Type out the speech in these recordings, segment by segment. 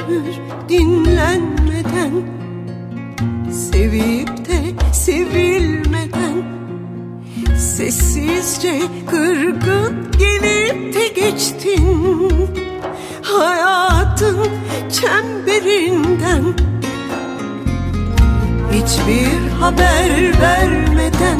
ömür dinlenmeden, sevip de sevilmeden, sessizce kırgın gelip de geçtin hayatın çemberinden. Hiçbir haber vermeden,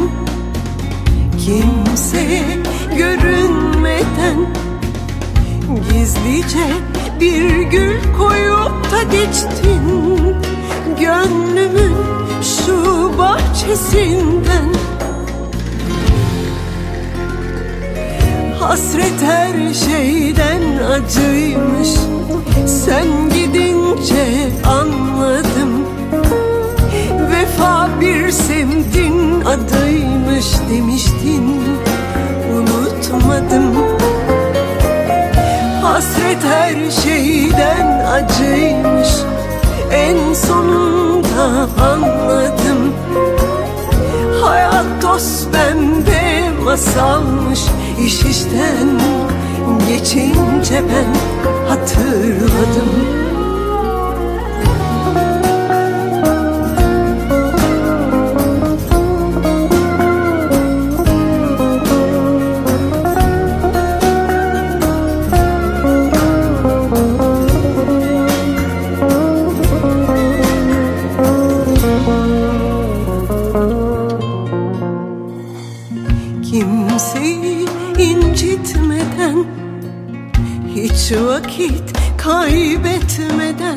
kimseye görünmeden, gizlice bir gül koyup da geçtin gönlümün şu bahçesinden. Hasret her şeyden acıymış, sen gidince anladım. Vefa bir semtin adıymış demiştin, unutmadım. Hasret her şeyden acıymış, en sonunda anladım. Hayat toz pembe masalmış, iş işten geçince ben hatırladım. Kimseyi incitmeden, hiç vakit kaybetmeden,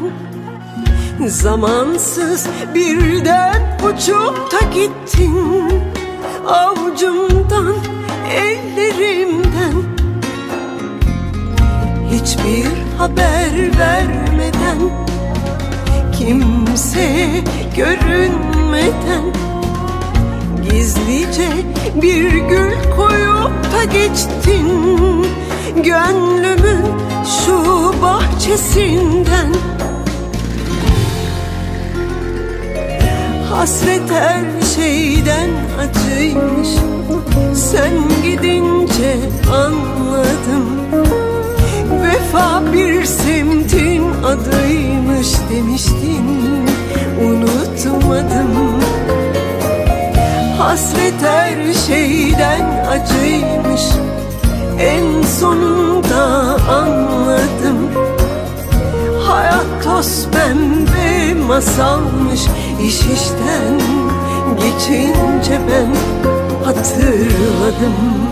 zamansız birden uçup da gittin avucumdan, ellerimden. Hiçbir haber vermeden, kimseye görünmeden, gizlice bir gül koyup da geçtin gönlümün şu bahçesinden. Hasret her şeyden acıymış, sen gidince anladım. Vefa bir semtin adıymış demiştin, unutmadım. Hasret her şeyden acıymış, en sonunda anladım. Hayat toz pembe masalmış, iş işten geçince ben hatırladım.